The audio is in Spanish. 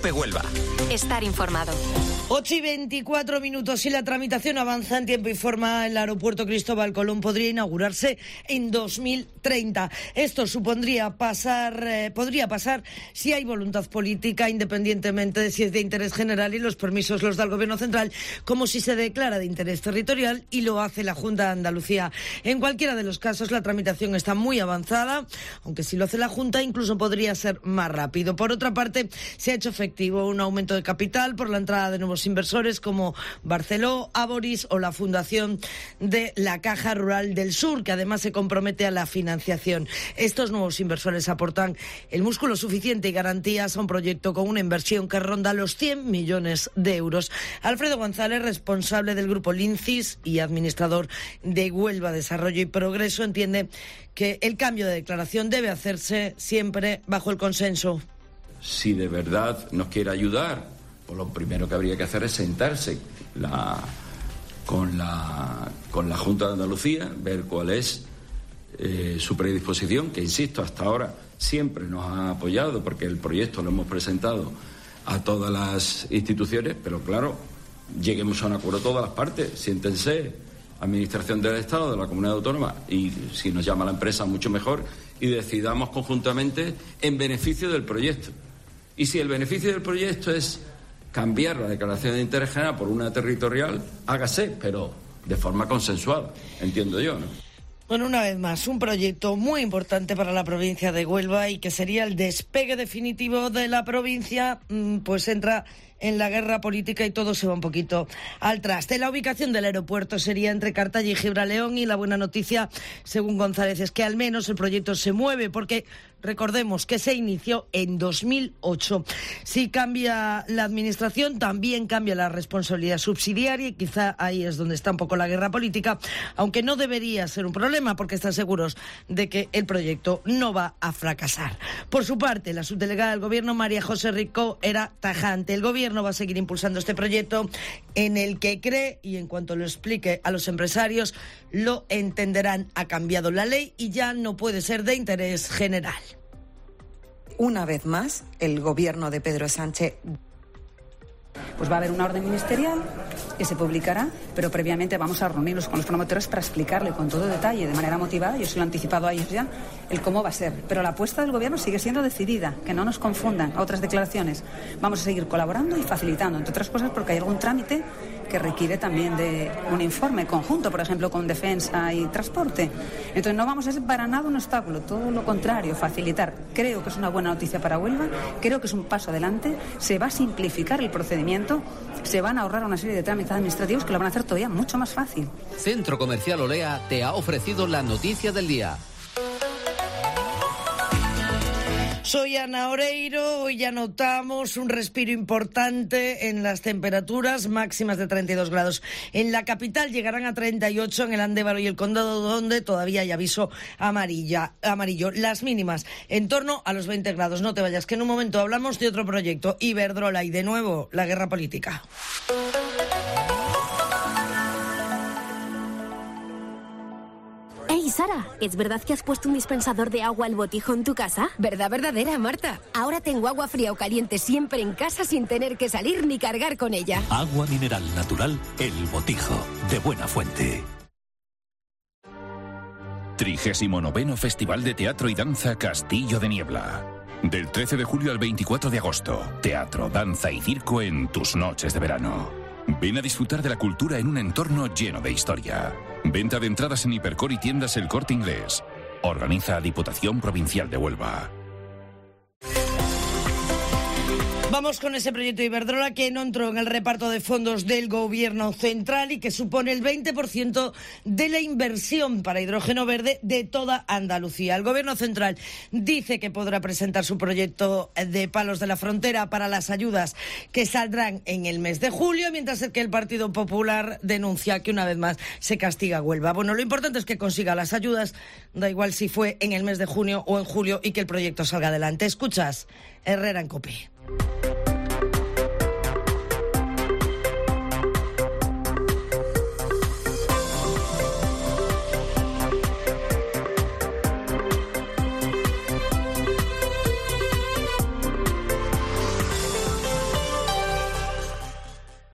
COPE Huelva. Estar informado. 8:24 y la tramitación avanza en tiempo y forma. El aeropuerto Cristóbal Colón podría inaugurarse en 2030. Esto podría pasar si hay voluntad política, independientemente de si es de interés general y los permisos los da el Gobierno central, como si se declara de interés territorial y lo hace la Junta de Andalucía. En cualquiera de los casos, la tramitación está muy avanzada, aunque si lo hace la Junta incluso podría ser más rápido. Por otra parte, se ha hecho efectivo un aumento de capital por la entrada de nuevos inversores como Barceló, Aboris o la Fundación de la Caja Rural del Sur, que además se compromete a la financiación. Estos nuevos inversores aportan el músculo suficiente y garantías a un proyecto con una inversión que ronda los 100 millones de euros. Alfredo González, responsable del grupo Lincis y administrador de Huelva Desarrollo y Progreso, entiende que el cambio de declaración debe hacerse siempre bajo el consenso. Si de verdad nos quiere ayudar, pues lo primero que habría que hacer es sentarse con la Junta de Andalucía, ver cuál es su predisposición, que insisto, hasta ahora siempre nos ha apoyado porque el proyecto lo hemos presentado a todas las instituciones, pero claro, lleguemos a un acuerdo todas las partes, siéntense, Administración del Estado, de la Comunidad Autónoma, y si nos llama la empresa mucho mejor, y decidamos conjuntamente en beneficio del proyecto. Y si el beneficio del proyecto es cambiar la declaración de interés general por una territorial, hágase, pero de forma consensuada, entiendo yo, ¿no? Bueno, una vez más, un proyecto muy importante para la provincia de Huelva y que sería el despegue definitivo de la provincia, pues entra en la guerra política y todo se va un poquito al traste. La ubicación del aeropuerto sería entre Cartaya y Gibraleón, y la buena noticia, según González, es que al menos el proyecto se mueve, porque recordemos que se inició en 2008. Si cambia la administración, también cambia la responsabilidad subsidiaria, y quizá ahí es donde está un poco la guerra política, aunque no debería ser un problema porque están seguros de que el proyecto no va a fracasar. Por su parte, la subdelegada del Gobierno, María José Rico, era tajante. El Gobierno va a seguir impulsando este proyecto en el que cree, y en cuanto lo explique a los empresarios lo entenderán. Ha cambiado la ley y ya no puede ser de interés general. Una vez más, el Gobierno de Pedro Sánchez. Pues va a haber una orden ministerial que se publicará, pero previamente vamos a reunirnos con los promotores para explicarle con todo detalle, de manera motivada, yo se lo he anticipado a ellos ya, el cómo va a ser. Pero la apuesta del Gobierno sigue siendo decidida, que no nos confundan a otras declaraciones. Vamos a seguir colaborando y facilitando, entre otras cosas porque hay algún trámite que requiere también de un informe conjunto, por ejemplo, con defensa y transporte. Entonces no vamos a ser para nada un obstáculo, todo lo contrario, facilitar. Creo que es una buena noticia para Huelva, creo que es un paso adelante, se va a simplificar el procedimiento, se van a ahorrar una serie de trámites administrativos que lo van a hacer todavía mucho más fácil. Centro Comercial Olea te ha ofrecido la noticia del día. Soy Ana Oreiro. Hoy ya notamos un respiro importante en las temperaturas máximas de 32 grados. En la capital llegarán a 38 en el Andévalo y el Condado, donde todavía hay aviso amarillo. Las mínimas en torno a los 20 grados. No te vayas, que en un momento hablamos de otro proyecto, Iberdrola, y de nuevo la guerra política. Hey, Sara, ¿es verdad que has puesto un dispensador de agua al botijo en tu casa? Verdad verdadera, Marta. Ahora tengo agua fría o caliente siempre en casa sin tener que salir ni cargar con ella. Agua mineral natural El Botijo, de buena fuente. 39º Festival de Teatro y Danza Castillo de Niebla. Del 13 de julio al 24 de agosto. Teatro, danza y circo en tus noches de verano. Ven a disfrutar de la cultura en un entorno lleno de historia. Venta de entradas en Hipercor y tiendas El Corte Inglés. Organiza Diputación Provincial de Huelva. Vamos con ese proyecto de Iberdrola que no entró en el reparto de fondos del Gobierno central y que supone el 20% de la inversión para hidrógeno verde de toda Andalucía. El Gobierno central dice que podrá presentar su proyecto de Palos de la Frontera para las ayudas que saldrán en el mes de julio, mientras que el Partido Popular denuncia que una vez más se castiga a Huelva. Bueno, lo importante es que consiga las ayudas, da igual si fue en el mes de junio o en julio, y que el proyecto salga adelante. Escuchas, Herrera en COPE.